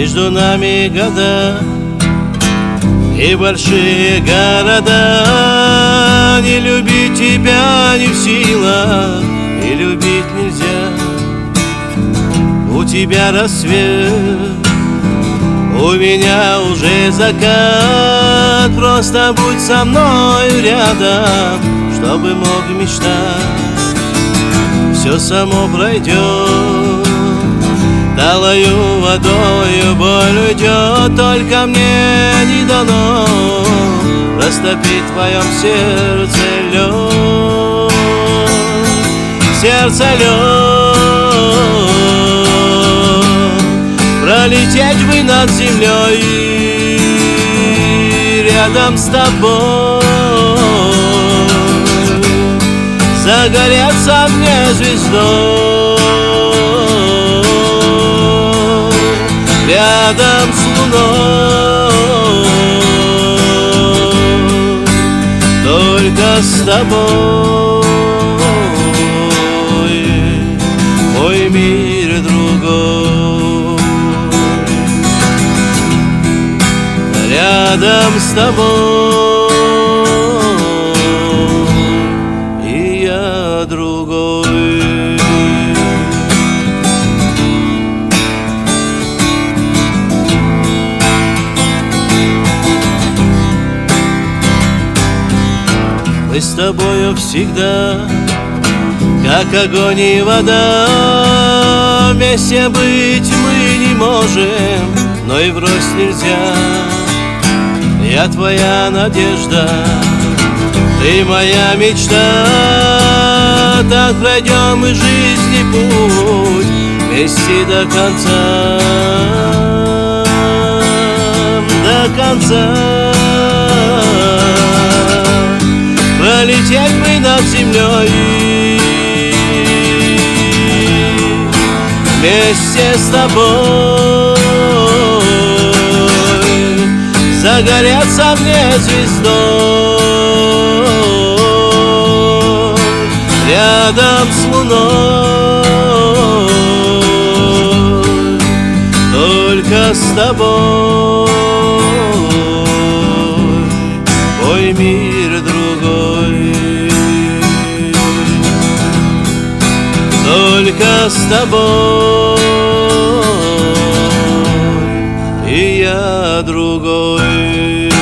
Между нами года и большие города. Не любить тебя не в силах, и любить нельзя. У тебя рассвет, у меня уже закат. Просто будь со мной рядом, чтобы мог мечтать. Все само пройдет, талою водою боль уйдет. Только мне не дано растопить в твоем сердце лед. Сердце лед. Пролететь бы над землей рядом с тобой, загореться мне звездой рядом с луной, только с тобой, мой мир другой. Рядом с тобой, и я другой. Мы с тобою всегда, как огонь и вода. Вместе быть мы не можем, но и врозь нельзя. Я твоя надежда, ты моя мечта. Так пройдем и жизни путь вместе до конца. До конца. Пролететь мы над землей вместе с тобой, загореться мне звездой рядом с луной, только с тобой, мой мир другой, только с тобой, и я другой.